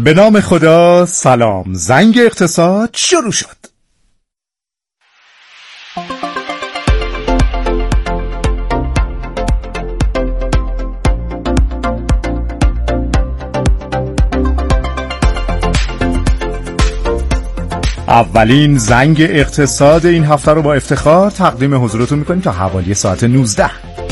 به نام خدا. سلام. زنگ اقتصاد شروع شد. اولین زنگ اقتصاد این هفته رو با افتخار تقدیم حضورتون میکنیم تا حوالی ساعت 19.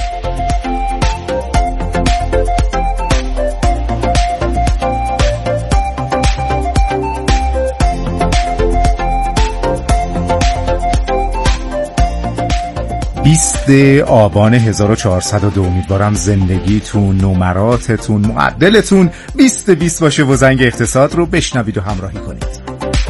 آبان 1402. امیدوارم زندگیتون، نمراتتون، معدلتون 20 باشه و زنگ اقتصاد رو بشنوید و همراهی کنید.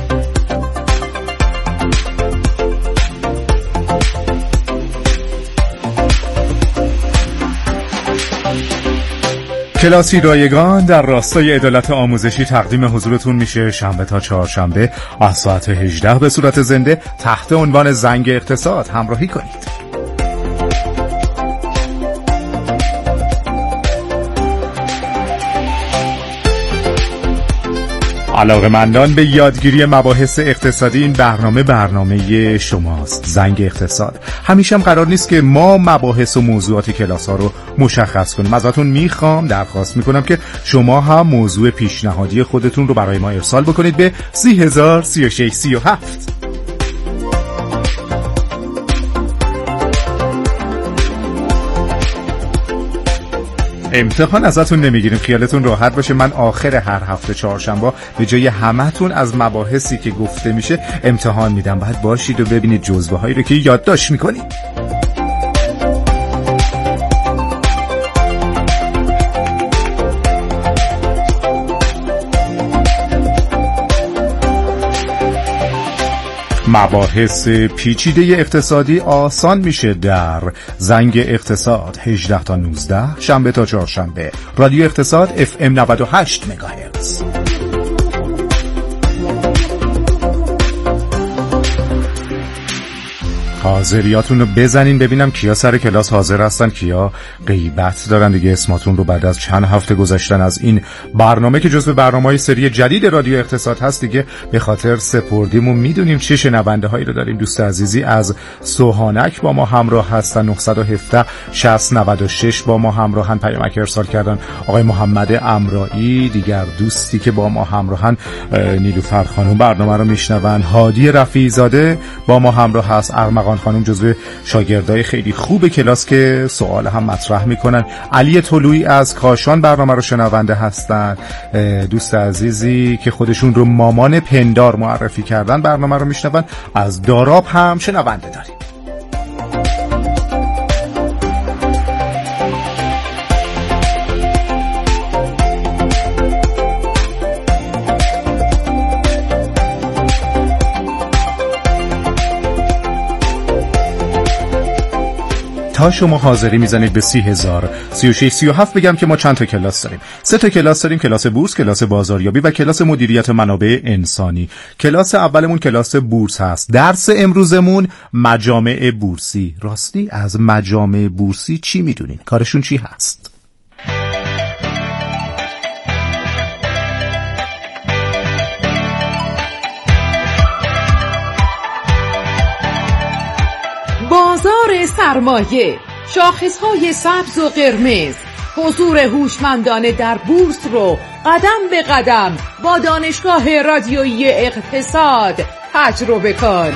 کلاسی رایگان در راستای عدالت آموزشی تقدیم حضورتون میشه شنبه تا چهارشنبه از ساعت 18 به صورت زنده تحت عنوان زنگ اقتصاد. همراهی کنید. علاقه‌مندان به یادگیری مباحث اقتصادی، این برنامه شماست. زنگ اقتصاد. همیشه هم قرار نیست که ما مباحث و موضوعات کلاس ها رو مشخص کنیم. ازتون میخوام، درخواست میکنم که شما هم موضوع پیشنهادی خودتون رو برای ما ارسال بکنید به 30,036,37. امتحان ازتون نمیگیریم، خیالتون راحت باشه. من آخر هر هفته چهارشنبه به جای همتون از مباحثی که گفته میشه امتحان میدم. باید باشید و ببینید جزوه هایی رو که یادداشت میکنید. مباحث پیچیده اقتصادی آسان میشه در زنگ اقتصاد 18 تا 19 شنبه تا چهارشنبه. رادیو اقتصاد FM 98 مگاهرتز. حاضریاتون رو بزنین ببینم کیا سر کلاس حاضر هستن، کیا غیبت دارن. دیگه اسماتون رو بعد از چند هفته گذشتن از این برنامه که جزو برنامه‌های سری جدید رادیو اقتصاد هست دیگه به خاطر سپردیم و میدونیم چه شنونده هایی رو داریم. دوست عزیزی از سوهانک با ما همراه هستن، 917 6096 با ما همراهن، پیامک ارسال کردن. آقای محمد امرایی دیگر دوستی که با ما همراهن، نیلوفر خانم برنامه رو میشنون، هادی رفیعی زاده با ما همراه هست، ارمغان خانم جزو شاگردای خیلی خوب کلاس که سوال هم مطرح میکنن، علی طلویی از کاشان برنامه رو شنونده هستن. دوست عزیزی که خودشون رو مامان پندار معرفی کردن برنامه رو میشنون، از داراب هم شنونده داریم. تا شما حاضری میزنید به 30,036,37 بگم که ما چند تا کلاس داریم. 3 تا کلاس داریم: کلاس بورس، کلاس بازاریابی و کلاس مدیریت منابع انسانی. کلاس اولمون کلاس بورس هست. درس امروزمون مجامع بورسی. راستی از مجامع بورسی چی میدونین؟ کارشون چی هست؟ بازار سرمایه، شاخصهای سبز و قرمز، حضور هوشمندانه در بورس رو قدم به قدم با دانشگاه رادیویی اقتصاد تجربه کن.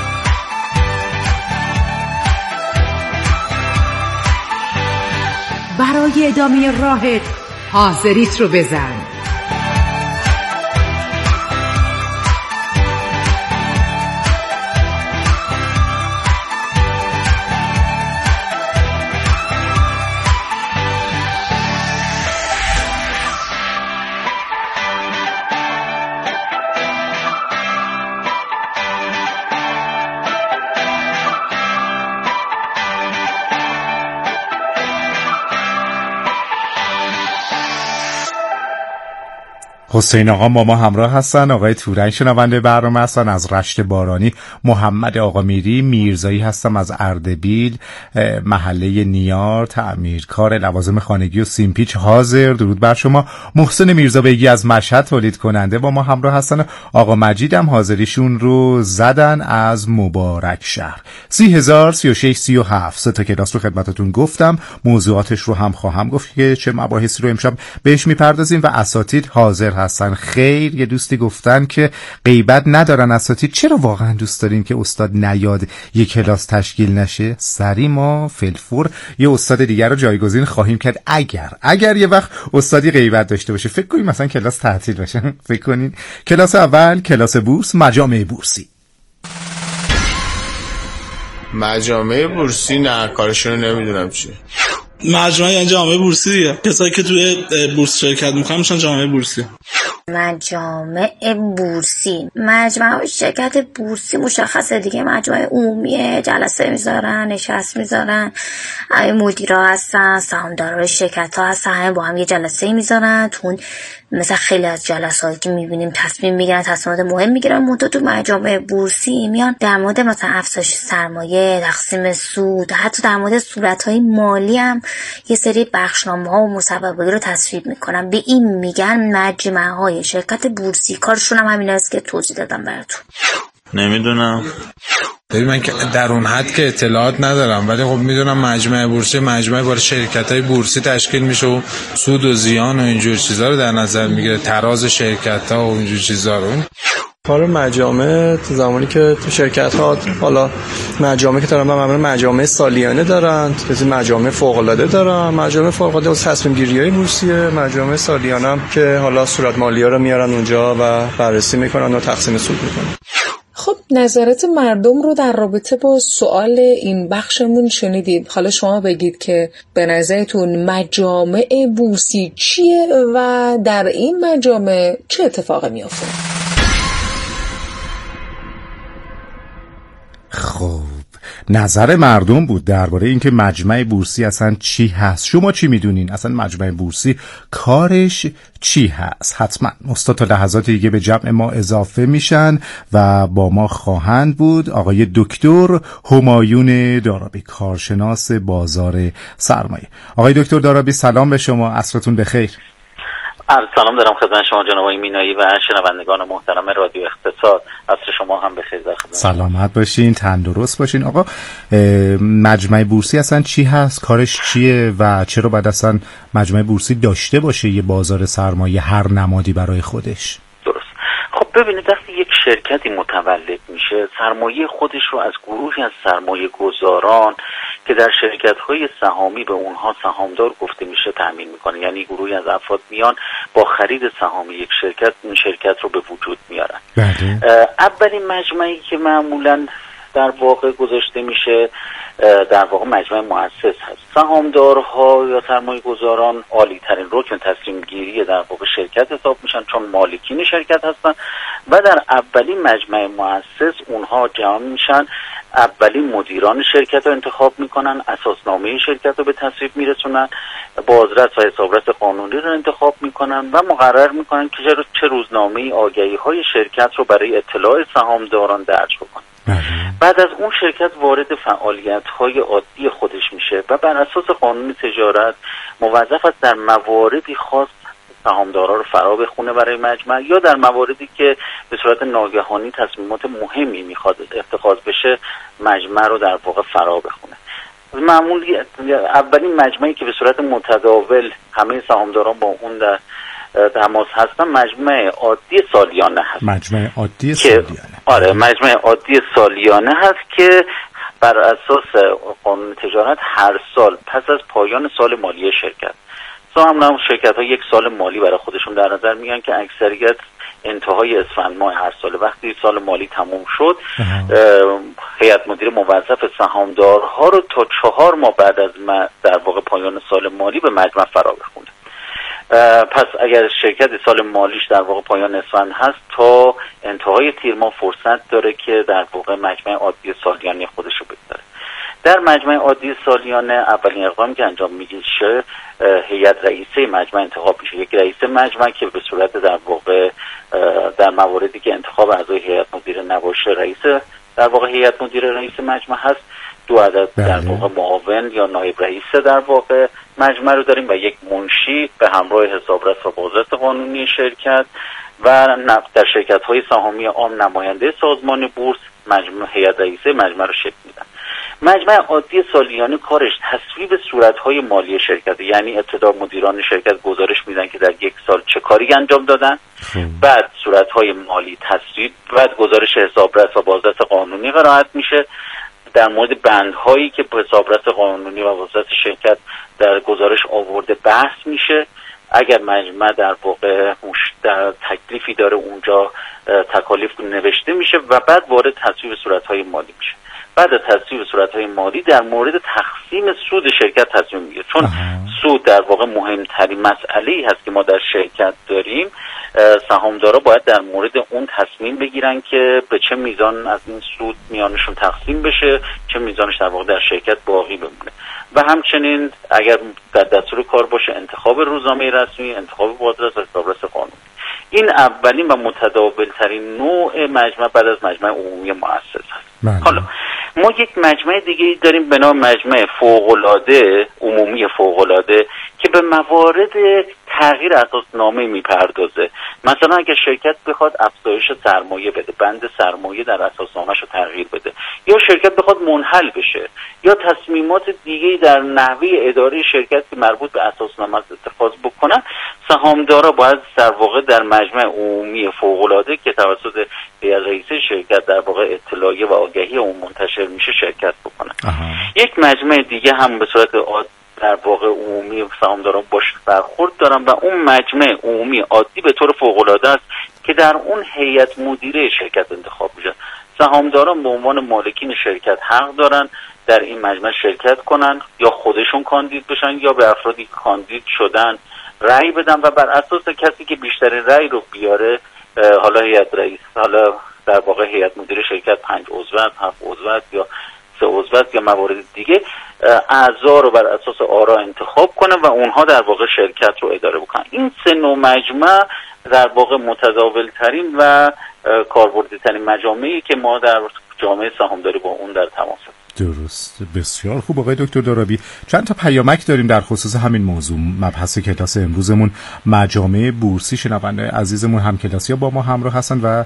برای ادامه راهت حاضریت رو بزن. حسین آقا با ما همراه هستن، آقای تورنگ شنونده برنامه هستن از رشت بارانی، محمد آقا میری میرزایی هستم از اردبیل محله نیار، تعمیرکار لوازم خانگی و سیمپیچ حاضر. درود بر شما. محسن میرزا بیگی از مشهد تولید کننده با ما همراه هستن. آقا مجید هم حاضریشون رو زدن از مبارک شهر. 30,000 36 37 سه تا کلاس رو خدمتتون گفتم، موضوعاتش رو هم خواهم گفت که چه مباحثی رو امشب بهش میپردازیم و اساتید حاضر هستن. خیر، یه دوستی گفتن که غیبت ندارن اساتید، چرا واقعا دوست دارین که استاد نیاد یه کلاس تشکیل نشه؟ سری ما فلفور یه استاد دیگر رو جایگزین خواهیم کرد اگر یه وقت استادی غیبت داشته باشه. فکر کنید مثلا کلاس تعطیل باشه. فکر کنید کلاس اول کلاس بورس، مجامع بورسی. مجامع بورسی نه، کارشون رو نمیدونم چیه. مجموعه یعنی جامعه بورسی دیگه، کسایی که توی بورس شرکت میکنن میشن جامعه بورسی. مجامع بورسی، مجموعه شرکت بورسی مشخصه دیگه، مجموعه عمومیه، جلسه میذارن، نشست میذارن، مدیرا هستن، سهامدارای شرکت ها هستن، همه با هم یه جلسه میذارن. تون مثلا خیلی از جلساتی که میبینیم تصمیم میگیرن، تصمیمات مهم میگیرن. منتها تو مجامع بورسی میان در مورد مثلا افزایش سرمایه، تقسیم سود، حتی در مورد صورتهای مالی هم یه سری بخشنامه‌ها و مسبباتی رو تصویب میکنن. به این میگن مجمع‌های شرکت بورسی. کارشون هم همین است که توضیح دادم براتون. نمیدونم. ببین من که در اون حد که اطلاعات ندارم، ولی خب میدونم مجمع بورسی مجمع برای شرکت‌های بورسی تشکیل میشه و سود و زیان و اینجور چیزا رو در نظر میگیره، تراز شرکت‌ها و اینجور چیزا رو. کار مجامع تو زمانی که تو شرکت‌ها، حالا مجامع که دارن معمولا مجامع سالیانه دارن، مثل مجامع فوق‌العاده دارن. مجامع فوق‌العاده از تصمیم گیری‌های بورسیه. مجامع سالیانه هم که حالا صورت مالی‌ها رو میارن اونجا و بررسی میکنن و تقسیم سود میکنن. خب نظرات مردم رو در رابطه با سوال این بخشمون شنیدید. حالا شما بگید که به نظرتون مجامع بورسی چیه و در این مجامع چه اتفاقی میافته؟ خب نظر مردم بود درباره اینکه مجمع بورسی اصلا چی هست. شما چی میدونین؟ اصلا مجمع بورسی کارش چی هست؟ حتما استاد تا لحظات دیگه به جمع ما اضافه میشن و با ما خواهند بود. آقای دکتر همایون دارابی، کارشناس بازار سرمایه. آقای دکتر دارابی سلام به شما، عصرتون بخیر. سلام دارم خدمت شما جناب آقای مینایی و شنوندگان محترم رادیو اقتصاد. عصر شما هم بخیر. در خدمت. سلامت باشین، تندرست باشین. آقا مجمع بورسی اصلا چی هست؟ کارش چیه و چرا باید اصلا مجمع بورسی داشته باشه یه بازار سرمایه هر نمادی برای خودش؟ درست. خب ببینید وقتی یک شرکتی متولد میشه، سرمایه خودش رو از گروهی از سرمایه گذاران که در شرکت‌های سهامی به اونها سهامدار گفته میشه تامین میکنه. یعنی گروهی از افراد میان با خرید سهام یک شرکت این شرکت رو به وجود میارن. اولین مجمعی که معمولاً در واقع گذاشته میشه در واقع مجمع مؤسس هست. سهامدارها یا سرمایه گذاران عالی ترین رکن تصمیم گیری در واقع شرکت حساب میشن، چون مالکین شرکت هستن و در اولین مجمع مؤسس اونها جمع میشن، اولین مدیران شرکت رو انتخاب میکنن، اساسنامه شرکت رو به تصویب میرسونن، بازرس و حسابرس قانونی رو انتخاب میکنن و مقرر میکنن که چه روزنامه آگهی های شرکت رو برای اطلاع سهامداران درج بکنن. بعد از اون شرکت وارد فعالیت‌های عادی خودش میشه و بر اساس قانون تجارت موظف است در مواردی خاص سهامدارا رو فرا بخونه برای مجمع، یا در مواردی که به صورت ناگهانی تصمیمات مهمی میخواد اتخاذ بشه مجمع رو در واقع فرا بخونه. معمولی اولین مجمعی که به صورت متداول همه سهامداران با اون در تماس هستن مجمع عادی سالیانه هست. مجمع عادی سالیانه. آره مجمع عادی سالیانه هست که بر اساس قانون تجارت هر سال پس از پایان سال مالی شرکت شرکت ها یک سال مالی برای خودشون در نظر میگن که اکثریت انتهای اسفند ماه هر سال وقتی سال مالی تموم شد هیئت مدیره موظف سهامدارها رو تا 4 ماه بعد از در واقع پایان سال مالی به مجمع فرا بخونه. پس اگر شرکت سال مالیش در واقع پایان اسفند هست تا انتهای تیر ماه فرصت داره که در واقع مجمع عادی سالیانه خودش رو بگذاره. در مجمع عادی سالیانه اولین اقدامی که انجام میشه هیئت رئیسه مجمع انتخاب میشه. یک رئیس مجمع که به صورت در واقع در مواردی که انتخاب اعضای هیئت مدیره نباشه رئیس در واقع هیئت مدیره رئیس مجمع هست. 2 عدد در واقع معاون یا نایب رئیس در واقع مجمع رو داریم و یک منشی به همراه حسابرس و بازرس قانونی شرکت و در شرکت‌های سهامی عام نماینده سازمان بورس مجمع هیئت رئیسه مجمع رو شکل میدن. مجمع عادی سالیانه کارش تصویب صورت‌های مالی شرکت، یعنی ابتدا مدیران شرکت گزارش میدن که در یک سال چه کاری انجام دادن، بعد صورت‌های مالی تصویب، بعد گزارش حسابرس و بازرس قانونی قرائت میشه. در مورد بندهایی که حسابرس قانونی و بازرس شرکت در گزارش آورده بحث میشه. اگر مجمع در واقع در تکلیفی داره اونجا تکالیف نوشته میشه و بعد وارد تصویب صورت‌های مالی میشه. بعد از تصویب صورت‌های مالی در مورد تقسیم سود شرکت تصمیم میگیره، چون سود در واقع مهمترین مسئله‌ای هست که ما در شرکت داریم. سهامدارا باید در مورد اون تصمیم بگیرن که به چه میزان از این سود میانشون تقسیم بشه، چه میزانش در واقع در شرکت باقی بمونه. و همچنین اگر در دستور کار باشه انتخاب روزنامه رسمی، انتخاب بازرس و حسابرس قانونی. این اولین و متداول‌ترین نوع مجمع بعد از مجمع عمومی مؤسس است. حالا ما یک مجمع دیگه داریم به نام مجمع فوق‌العاده عمومی فوق‌العاده که به موارد تغییر اساسنامه میپردازه. مثلا اگر شرکت بخواد افزایش سرمایه بده، بند سرمایه در اساسنامه‌اش رو تغییر بده، یا شرکت بخواد منحل بشه، یا تصمیمات دیگه‌ای در نحوه اداره شرکت که مربوط به اساسنامه اتخاذ بکنن، سهامدارا باید در واقع در مجمع عمومی فوق‌العاده که توسط هیئت رئیسه شرکت در واقع اطلاعیه و آگهی اون منتشر میشه شرکت بکنن. یک مجمع دیگه هم به صورت در واقع عمومی سهامداران باش برخورد دارن و اون مجمع عمومی عادی به طور فوق‌العاده است که در اون هیئت مدیره شرکت انتخاب میشن. سهامداران به عنوان مالکین شرکت حق دارن در این مجمع شرکت کنن، یا خودشون کاندید بشن یا به افرادی که کاندید شدن رأی بدن و بر اساس کسی که بیشترین رأی رو بیاره، حالا هیئت رئیس، حالا در واقع هیئت مدیره شرکت 5 عضو، 7 عضو یا 3 عضو یا موارد دیگه، اعضا رو بر اساس آرا انتخاب کنه و اونها در واقع شرکت رو اداره بکنن. این 3 نوع مجمع در واقع متداول ترین و کاربردی ترین مجامعی که ما در جامعه سهامداری با اون در تماس هستیم. درست، بسیار خوب آقای دکتر دارابی. چند تا پیامک داریم در خصوص همین موضوع، مبحث کلاس امروزمون مجامع بورسی. شنونده عزیزمون هم کلاسی ها با ما همراه هستن و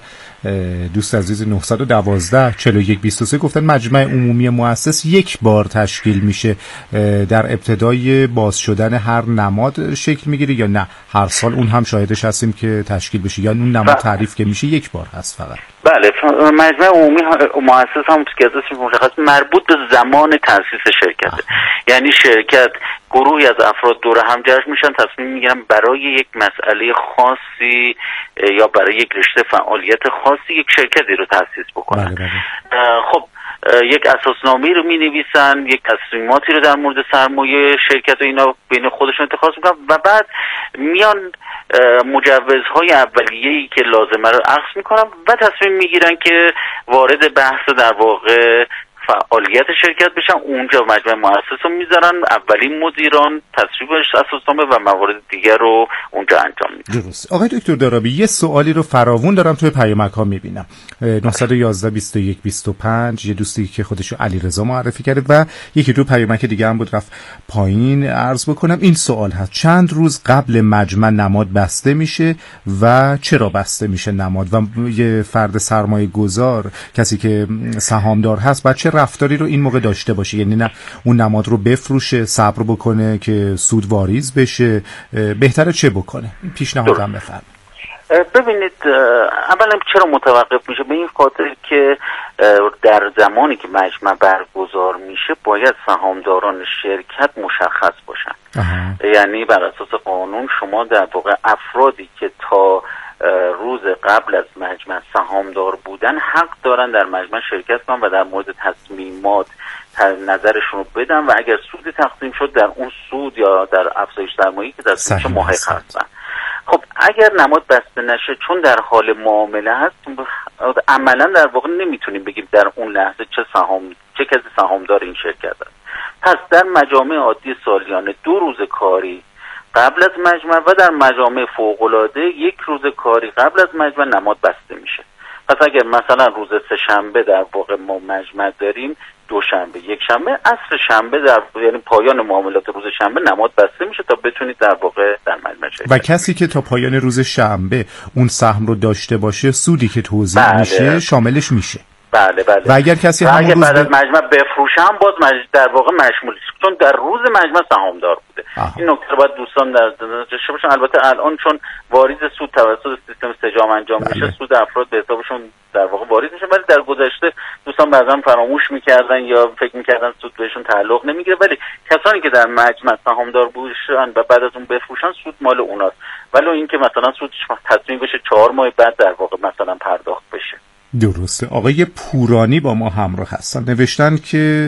دوست عزیز 912 41 23 گفتن مجمع عمومی مؤسس یک بار تشکیل میشه، در ابتدای باز شدن هر نماد شکل میگیره یا نه هر سال اون هم شاهدش هستیم که تشکیل بشه، یا اون نماد تعریف که میشه یک بار هست فقط؟ بله، مجمع عمومی مؤسس هم که ازش مشخص مربوط به زمان تأسیس شرکته. یعنی شرکت گروهی از افراد دور هم جمع میشن، تصمیم میگیرن برای یک مسئله خاصی یا برای یک رشته فعالیت خاصی یک شرکتی رو تأسیس بکنن. خب یک اساسنامه‌ای رو می‌نویسن، یک تصمیماتی رو در مورد سرمایه شرکت و اینا بین خودشون اتخاذ میکنن و بعد میان مجوزهای اولیه‌ای که لازمه رو اخذ میکنن و تصمیم میگیرن که وارد بحث در واقع فعالیت شرکت بشن. اونجا مجمع مؤسس رو میذارن، اولین مدیران تصویب اساسنامه و موارد دیگر رو اونجا انجام میدن. درست. آقای دکتر دارابی، یه سوالی رو فراوون دارم توی پیامک ها میبینم. 911 21 25 یه دوستی که خودشو علیرضا معرفی کرده و یکی دو پیامک دیگه هم بود رفت پایین. عرض بکنم این سوال هست: چند روز قبل مجمع نماد بسته میشه و چرا بسته میشه نماد؟ و یه فرد سرمایه گذار، کسی که سهامدار هست، باید چه رفتاری رو این موقع داشته باشه؟ یعنی نه اون نماد رو بفروشه، صبر بکنه که سود واریز بشه، بهتره چه بکنه؟ پیشنهادم بفرمایید. ببینید، اولا چرا متوقف میشه؟ به این خاطر که در زمانی که مجمع برگزار میشه باید سهامداران شرکت مشخص باشن. یعنی بر اساس قانون شما در واقع افرادی که تا روز قبل از مجمع سهامدار بودن حق دارن در مجمع شرکت کنن و در مورد تصمیمات نظرشون رو بدن و اگر سود تقسیم شد در اون سود یا در افزایش سرمایه‌ای که در سود محقق هستن. خب اگر نماد بسته نشه چون در حال معامله هست، عملا در واقع نمیتونیم بگیم در اون لحظه چه کسی سهامدار این شرکت است. پس در مجامع عادی سالیانه 2 روز کاری قبل از مجمع و در مجامع فوق‌العاده 1 روز کاری قبل از مجمع نماد بسته میشه. پس اگر مثلا روز سه‌شنبه در واقع ما مجمع داریم، دوشنبه، یکشنبه، عصر شنبه یعنی پایان معاملات روز شنبه نماد بسته میشه تا بتونید در واقع در مجمع شرکت. و کسی که تا پایان روز شنبه اون سهم رو داشته باشه، سودی که توزیع میشه شاملش میشه. بله. و اگر کسی همون روز بعد از مجمع بفروشن باز در واقع مشمول، چون در روز مجمع سهامدار بوده. این نکته رو باید دوستان در داشته باشن. البته الان چون واریز سود توسط سیستم سجام انجام میشه، سود افراد به حسابشون در واقع واریز میشه، ولی در گذشته دوستان بعضا فراموش میکردن یا فکر میکردن سود بهشون تعلق نمیگیره، ولی کسانی که در مجمع سهامدار بودن و بعد از اون بفروشن سود مال اوناست، ولی اینکه مثلا سودش تصمیم بشه 4 ماه بعد در واقع مثلا پرداخت بشه. درسته. آقای پورانی با ما همراه هستن، نوشتن که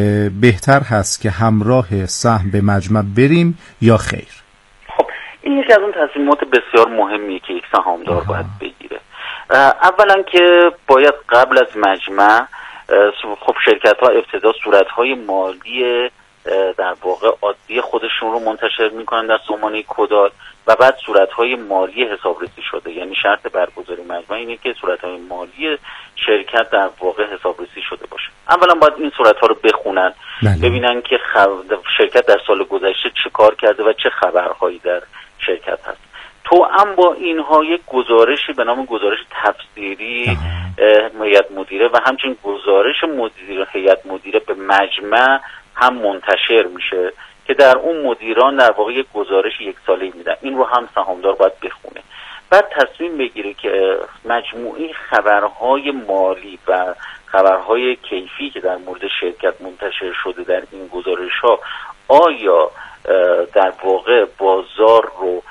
بهتر هست که همراه سهم به مجمع بریم یا خیر؟ خب این یکی از اون تصمیمات بسیار مهمیه که یک سهامدار باید بگیره. اولا که باید قبل از مجمع خب شرکت ها ابتدا صورتهای مالی در واقع عادی خودشون رو منتشر میکنن در سامانه کدال و بعد صورتهای مالی حسابرسی شده، یعنی شرط برگزاری مجمع اینه که صورتهای مالی شرکت در واقع حسابرسی شده باشه. اولا باید این صورتها رو بخونن، ببینن که شرکت در سال گذشته چه کار کرده و چه خبرهایی در شرکت هست. توأم با اینها یک گزارشی به نام گزارش تفسیری هیئت مدیره و همچنین گزارش هیئت مدیره به مجمع هم منتشر میشه که در اون مدیران در واقع یک گزارش 1 ساله‌ای میدن. این رو هم سهامدار باید بخونه، بعد تصمیم بگیره که مجموعی خبرهای مالی و خبرهای کیفی که در مورد شرکت منتشر شده در این گزارش‌ها آیا در واقع بازار رو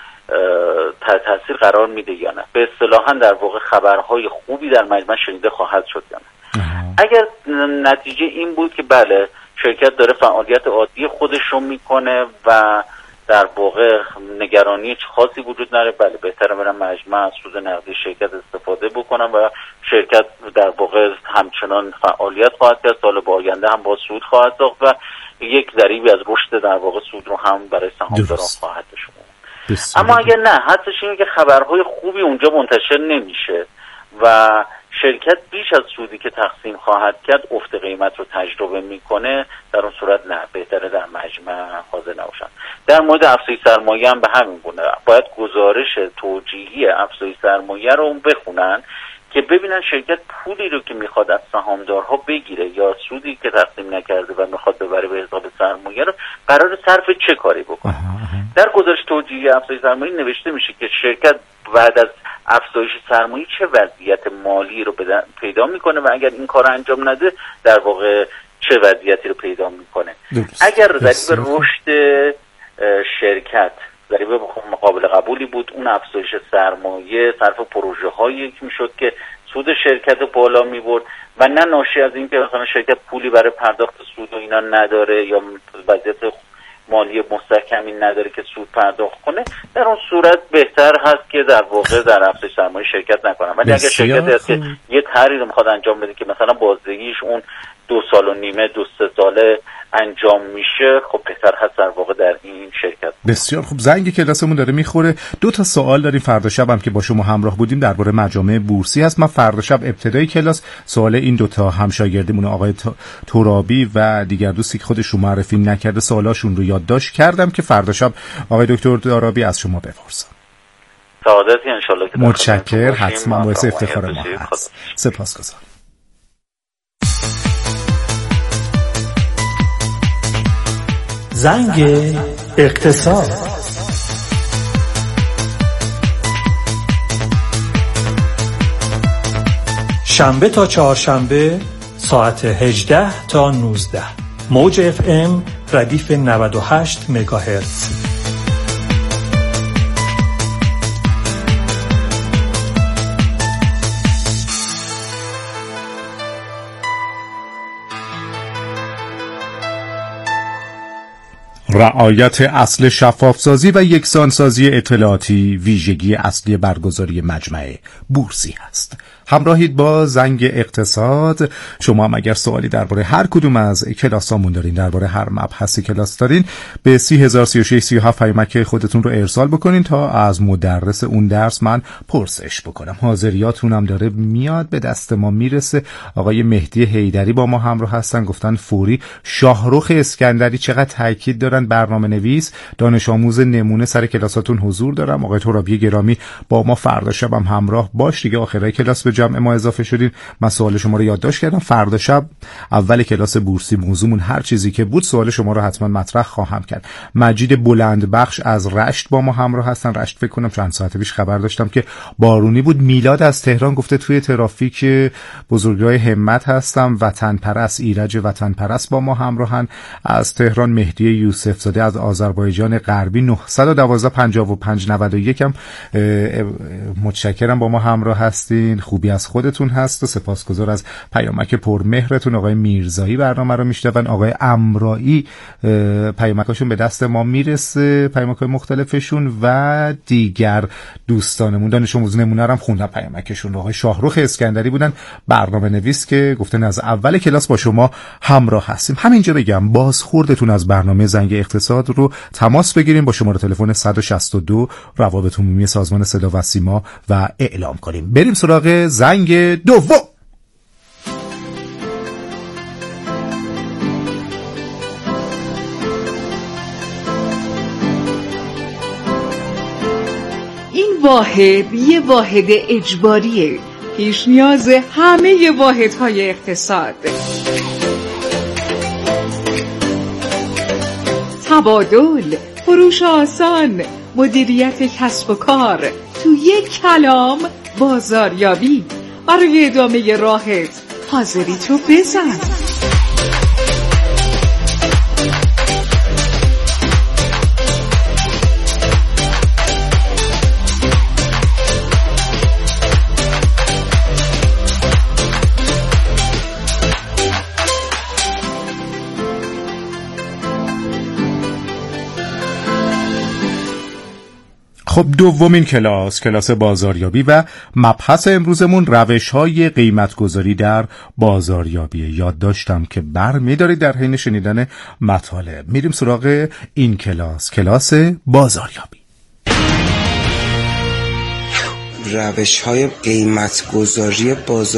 تحت تاثیر قرار میده یا نه، به اصطلاحاً در واقع خبرهای خوبی در مجمع شنیده خواهد شد یا نه. اگر نتیجه این بود که بله شرکت داره فعالیت عادی خودش رو میکنه و در واقع نگرانی خاصی وجود نداره، بله بهتره برن مجمع از سود نقدی شرکت استفاده بکنن و شرکت در واقع همچنان فعالیت خواهد کرد، سال آینده هم با سود خواهد ساخت و یک ضریبی از رشد در واقع سود رو هم برای سهامداران خواهد شد. اما اگر نه، حدش اینه که خبرهای خوبی اونجا منتشر نمیشه و شرکت بیش از سودی که تقسیم خواهد کرد افت قیمت رو تجربه میکنه، در اون صورت نه، بهتره در مجمع حاضر نباشن. در مورد افزایش سرمایه هم به همین گونه، باید گزارش توجیهی افزایش سرمایه رو بخونن که ببینن شرکت پولی رو که میخواد از سهامدارها بگیره یا سودی که تقسیم نکرده و میخواد ببره به حساب سرمایه رو قرار صرف چه کاری بکنه. در گزارش توجیهی افزایش سرمایه نوشته میشه که شرکت بعد از افزایش سرمایه چه وضعیت مالی رو پیدا میکنه و اگر این کار انجام نده در واقع چه وضعیتی رو پیدا میکنه. اگر ضریب رشد شرکت ضریب قابل قبولی بود، اون افزایش سرمایه صرف پروژه هایی میشد که سود شرکت بالا میبرد و نه ناشی از این که مثلا شرکت پولی برای پرداخت سود و اینا نداره یا وضعیت مالی مستحکمی نداره که سود پرداخت کنه، در اون صورت بهتر هست که در واقع در افزایش سرمایه شرکت نکنه. ولی اگر شرکتی هست که یه طرحی رو میخواد انجام بده که مثلا بازدهیش اون 2.5 2-3 ساله انجام میشه، خب بهتر هست در واقع در این شرکت. بسیار خوب. زنگ کلاسمون داره میخوره. 2 تا سوال داریم فردا شب هم که با شما همراه بودیم درباره مجامع بورسی هست. من فردا شب ابتدای کلاس سوال این 2 تا همشاگردمون آقای ترابی و دیگر دوستی که خودش رو معرفی نکرده سوالاشون رو یادداشت کردم که فردا شب آقای دکتر ترابی از شما بپرسم. سعادتی ان شاءالله. متشکرم، حتما باعث افتخار ما هست. سپاسگزارم. زنگ اقتصاد. شنبه تا چهارشنبه ساعت 18 تا 19 موج FM ردیف 98 مگاهرتز. رعایت اصل شفافسازی و یکسانسازی اطلاعاتی ویژگی اصلی برگزاری مجمع بورسی است. همراهید با زنگ اقتصاد. شما هم اگر سوالی درباره هر کدوم از کلاسامون دارین، درباره هر مبحث کلاس دارین، به 30,036-37 پیامک خودتون رو ارسال بکنین تا از مدرس اون درس من پرسش بکنم. حاضریاتون هم داره میاد، به دست ما میرسه. آقای مهدی حیدری با ما همراه هستن، گفتن فوری. شاهرخ اسکندری چقدر تاکید دارن، برنامه نویس، دانش آموز نمونه سر کلاساتون حضور دارم. آقای ترابی گرامی با ما فردا شب هم همراه باش دیگه. آخرای کلاس به جمع ما اضافه شدین. من سوال شما رو یادداشت کردم. فردا شب اول کلاس بورسی موضوعمون هر چیزی که بود سوال شما رو حتما مطرح خواهم کرد. مجید بلندبخش از رشت با ما همراه هستن. رشت فکر کنم چند ساعت پیش خبر داشتم که بارونی بود. میلاد از تهران گفته توی ترافیک بزرگراه همت هستم. وطن پرست، ایرج وطن پرست با ما همراهن. از تهران مهدی یوسف زاده از آذربایجان غربی 912 55 91 هم متشکرم با ما همراه هستین. خوبی از خودتون هست و سپاسگزار از پیامک پرمهرتون. آقای میرزایی برنامه رو میشنون. آقای امرایی پیامکاشون به دست ما میرسه، پیامک‌های مختلفشون، و دیگر دوستانمون دانش آموز نمونه هم خوندن پیامکشون. آقای شاهرخ اسکندری بودن، برنامه نویس که گفتن از اول کلاس با شما همراه هستیم. همینجا بگم بازخوردتون از برنامه زنگ اقتصاد رو تماس بگیریم با شماره تلفن 162 روابط عمومی سازمان صدا و سیما و اعلام کنیم. بریم سراغ زنگ دوم. این واحد یه واحد اجباریه، پیش نیاز همه واحدهای اقتصاد. تبادل، فروش آسان، مدیریت کسب و کار، تو یک کلام بازاریابی. برای ادامه راهت حاضری تو بزن. خب دومین کلاس بازاریابی و مبحث امروزمون روش‌های قیمت‌گذاری در بازاریابی. یاد داشتم که برمی‌دارید در حین شنیدن مطالب. میریم سراغ این کلاس بازاریابی. روش‌های قیمت‌گذاری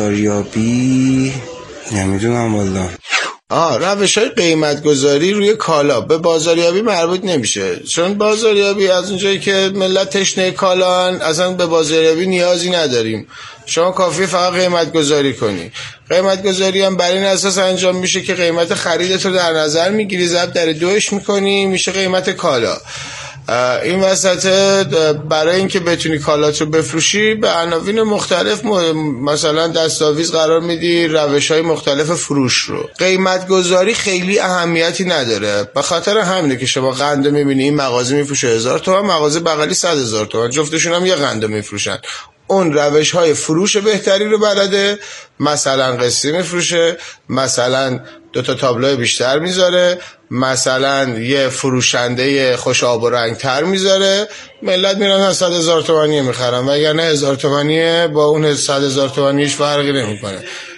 بازاریابی نمیدونم والله. روش‌های قیمت‌گذاری روی کالا به بازاریابی مربوط نمیشه، چون بازاریابی از اونجایی که ملت تشنه کالان اصلا به بازاریابی نیازی نداریم. شما کافیه فقط قیمت‌گذاری کنی. قیمت‌گذاری هم بر این اساس انجام میشه که قیمت خریدت رو در نظر میگیری، ضرب در 2 میکنی، میشه قیمت کالا. این وسط برای اینکه بتونی کالات رو بفروشی به عناوین مختلف مثلا دستاویز قرار میدی روش‌های مختلف فروش رو. قیمت گذاری خیلی اهمیتی نداره، به خاطر همینه که شما قند میبینی این مغازه میفروشه 1000 تومان، مغازه بغلی 100,000 تومان، جفتشون هم یه قند میفروشن. اون روش‌های فروش بهتری رو بلده، مثلا قسطی میفروشه، مثلا 2 تابلو بیشتر میذاره، مثلا یه فروشنده خوش آب و رنگ تر میذاره، ملت میرن 100,000 تومانی میخرن، وگرنه 1000 تومانیه با اون 100,000 تومانیش فرقی نمیکنه.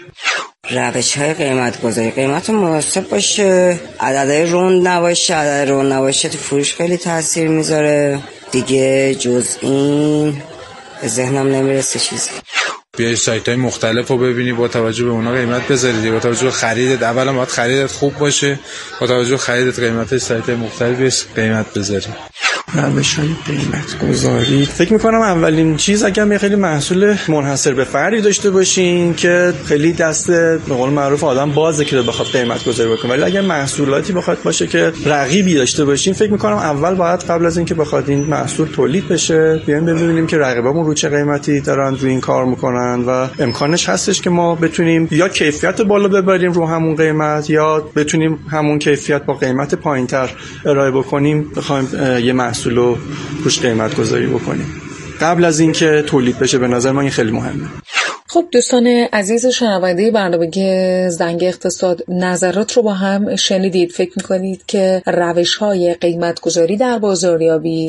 روش‌های قیمت‌گذاری، قیمت مناسب باشه، عددهای روند نباشه. عدد روند نباشه تو فروش خیلی تاثیر میذاره دیگه. جز این ذهنم نمیرسه چیزی. بیای سایت‌های مختلف رو ببینی، با توجه به اونا قیمت بذاری، با توجه به خریدت. اولا باید خریدت خوب باشه، با توجه به خریدت قیمت سایت‌های مختلف قیمت بذاری. روش‌های قیمت‌گذاری فکر می‌کنم اولین چیز اگر خیلی محصول منحصر به فردی داشته باشین که خیلی دست به قول معروف آدم بازه که بخواد قیمت‌گذاری بکنه، ولی اگر محصولاتی بخواد باشه که رقیبی داشته باشین، فکر می‌کنم اول باید قبل از اینکه بخواد این محصول تولید بشه بیایم ببینیم که رقیبامون رو چه قیمتی دارن روی این کار می‌کنن و امکانش هستش که ما بتونیم یا کیفیت بالا ببریم رو همون قیمت یا بتونیم همون کیفیت با قیمت پایین‌تر ارائه بکنیم، بخوایم یه محصول رو روش قیمت گذاری بکنیم قبل از اینکه تولید بشه. به نظر من این خیلی مهمه. خب دوستان عزیز شنونده برنامه زنگ اقتصاد، نظرات رو با هم شنیدید. فکر میکنید که روش‌های قیمت‌گذاری در بازاریابی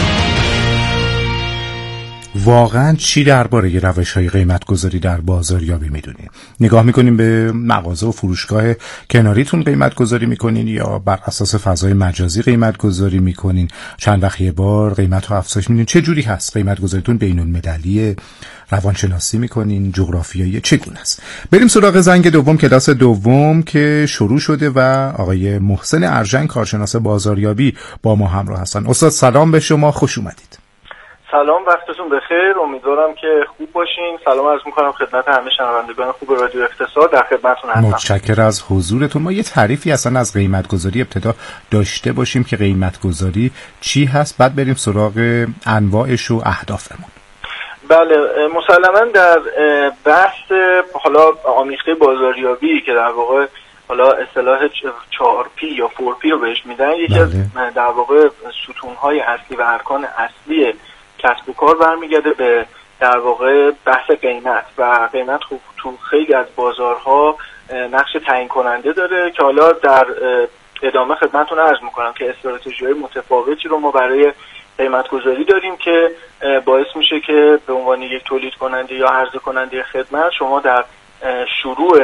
واقعا چی درباره روش‌های قیمت‌گذاری در بازاریابی میدونین؟ نگاه میکنین به مغازه و فروشگاه کناریتون قیمت‌گذاری میکنین یا بر اساس فضای مجازی قیمت‌گذاری میکنین؟ چند وقت یه بار قیمت رو افزایش میدین؟ چه جوری هست قیمت‌گذاریتون؟ بین‌المللی، روانشناسی میکنین، جغرافیایی، چگونه است؟ بریم سراغ زنگ دوم، کلاس دوم که شروع شده و آقای محسن ارژنگ کارشناس بازاریابی با ما همراه هستن. استاد سلام به شما، خوش اومدید. سلام، وقتتون بخیر. امیدوارم که خوب باشین. سلام عرض می‌کنم خدمت همه شنوندگان خوب رادیو اقتصاد، در خدمتتون هستم. متشکرم از حضورتون. ما یه تعریفی اصلا از قیمت‌گذاری ابتدا داشته باشیم که قیمت‌گذاری چی هست، بعد بریم سراغ انواعش و اهدافمون. بله، مسلماً در بحث حالا آمیخته بازاریابی که در واقع حالا اصطلاح 4P یا 4P رو بهش میدن، یکی از در واقع ستون‌های اصلی و ارکان اصلی کسب و کار برمیگرده به در واقع بحث قیمت و قیمت تو خیلی از بازارها نقش تعیین کننده داره که حالا در ادامه خدمتتون عرض میکنم که استراتژی‌های متفاوتی رو ما برای قیمت گذاری داریم که باعث میشه که به عنوان یک تولید کننده یا عرضه کننده خدمت شما در شروع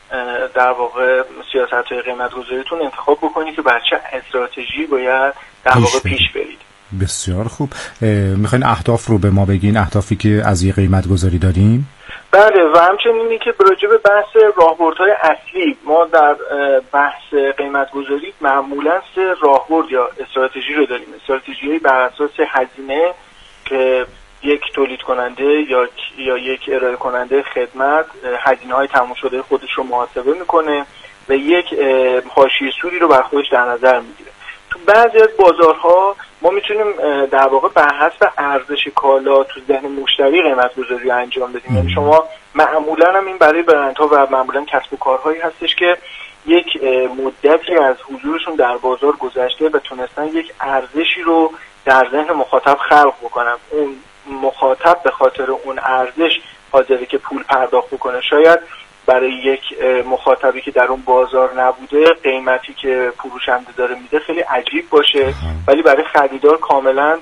در واقع سیاست‌های قیمت گذاریتون انتخاب بکنید که بر چه استراتژی باید در واقع پیش برید. بسیار خوب. میخواین اهداف رو به ما بگین، اهدافی که از یه قیمت گذاری داریم؟ بله، و همچنینی که راجع به بحث راهبردهای اصلی ما در بحث قیمت گذاری معمولا 3 راهبرد یا استراتژی رو داریم. استراتژی بر اساس هزینه که یک تولید کننده یا یک ارائه کننده خدمت هزینه‌های تموم شده خودش رو محاسبه میکنه و یک حاشیه سودی رو بر خودش در نظر میگیره. تو بعضی از بازارها ما میتونیم در واقع بر حسب ارزش کالا تو ذهن مشتری قیمت گذاری انجام بدیم. یعنی شما معمولا هم این برای برندها و معمولا کسب و کارهایی هستش که یک مدتی از حضورشون در بازار گذشته و تونستن یک ارزشی رو در ذهن مخاطب خلق بکنن. اون مخاطب به خاطر اون ارزش حاضره که پول پرداخت بکنه. شاید برای یک مخاطبی که در اون بازار نبوده قیمتی که فروشنده داره میده خیلی عجیب باشه، ولی برای خریدار کاملا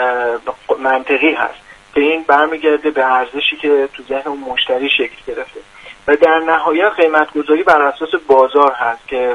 منطقی هست که این برمیگرده به ارزشی که تو ذهن اون مشتری شکل گرفته. و در نهایت قیمت گذاری بر اساس بازار هست که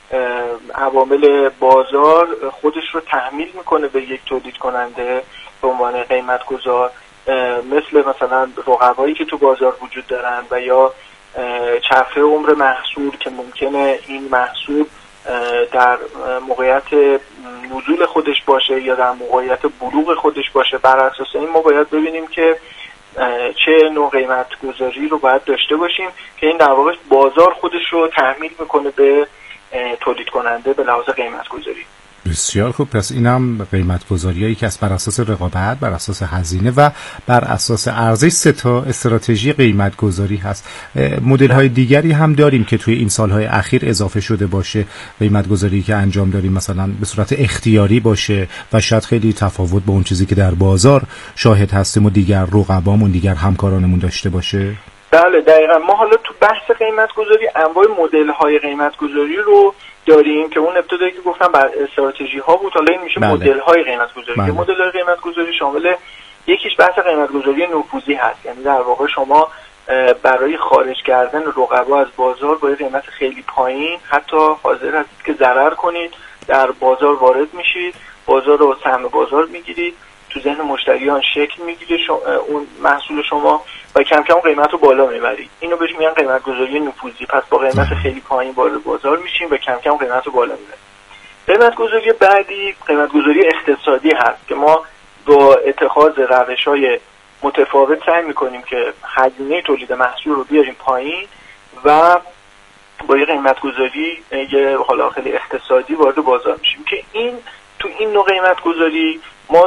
عوامل بازار خودش رو تحمیل میکنه به یک تولید کننده به عنوان قیمت گذار، مثلا رقبایی که تو بازار وجود دارن و یا چرخه عمر محصول که ممکنه این محصول در موقعیت نزول خودش باشه یا در موقعیت بلوغ خودش باشه. بر اساس این ما باید ببینیم که چه نوع قیمت گذاری رو باید داشته باشیم که این در واقع بازار خودش رو تحمیل میکنه به تولید کننده به لحاظ قیمت گذاری. بسیار خوب. پس اینم قیمت گذاریایی که از بر اساس رقابت، بر اساس هزینه و بر اساس ارزش 3 تا استراتژی قیمت گذاری هست. مدل های دیگری هم داریم که توی این سالهای اخیر اضافه شده باشه. قیمت گذاری که انجام داریم مثلا به صورت اختیاری باشه و شاید خیلی تفاوت با اون چیزی که در بازار شاهد هستیم و دیگر رقبامون، دیگر همکارانمون داشته باشه. بله دقیقاً. ما حالا تو بحث قیمت گذاری انواع مدل های قیمت گذاری رو داریم که اون ابتدایی که گفتم بر استراتژی ها بود، حالا این میشه مدل های قیمت گذاری. که مدل های قیمت گذاری شامل یکیش بحث قیمت گذاری نفوذی هست، یعنی در واقع شما برای خارج کردن رقبا از بازار با قیمت خیلی پایین حتی حاضر هستید که ضرر کنید، در بازار وارد میشید، بازار رو سهم بازار میگیرید، تو ذهن مشتریان شکل میگیره اون محصول شما و کم کم قیمت رو بالا میبرید. اینو بهش میگن قیمت گذاری نفوذی. پس با قیمت خیلی پایین وارد بازار میشیم و کم کم قیمت رو بالا میبریم. قیمت گذاری بعدی قیمت گذاری اقتصادی هست که ما با اتخاذ روش‌های متفاوت سعی میکنیم که هزینه تولید محصول رو بیاریم پایین و با یه قیمت گذاری یه حالا خیلی اقتصادی وارد بازار میشیم که تو این نوع قیمت گذاری ما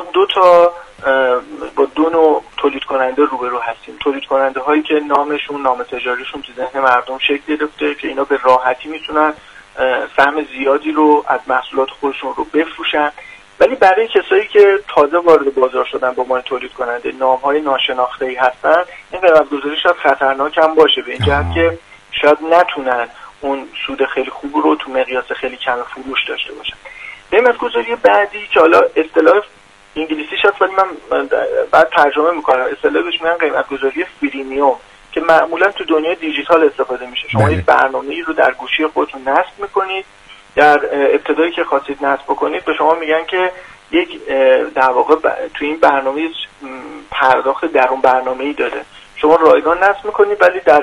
با دو نوع تولید کننده روبرو هستیم. تولید کننده هایی که نام تجاریشون تو ذهن مردم شکل گرفته که اینا به راحتی میتونن سهم زیادی رو از محصولات خودشون رو بفروشن ولی برای کسایی که تازه وارد بازار شدن با عنوان تولید کننده، نام‌های ناشناخته‌ای هستن، این قیمت‌گذاری شاید خطرناک هم باشه، به این جهت که شاید نتونن اون سود خیلی خوب رو تو مقیاس خیلی کم فروش داشته باشن. قیمت‌گذاری بعدی که حالا اصطلاح انگلیسیش هست ولی من بعد ترجمه میکنم، اصطلاحش میگن قیمت‌گذاری فریمیوم که معمولا تو دنیای دیجیتال استفاده میشه. شما یک برنامه‌ای رو در گوشی خودتون نصب میکنید، در ابتدایی که خواستید نصب بکنید به شما میگن که یک در واقع تو این برنامه پرداخت درون برنامه‌ای داره، شما رایگان نصب میکنید ولی در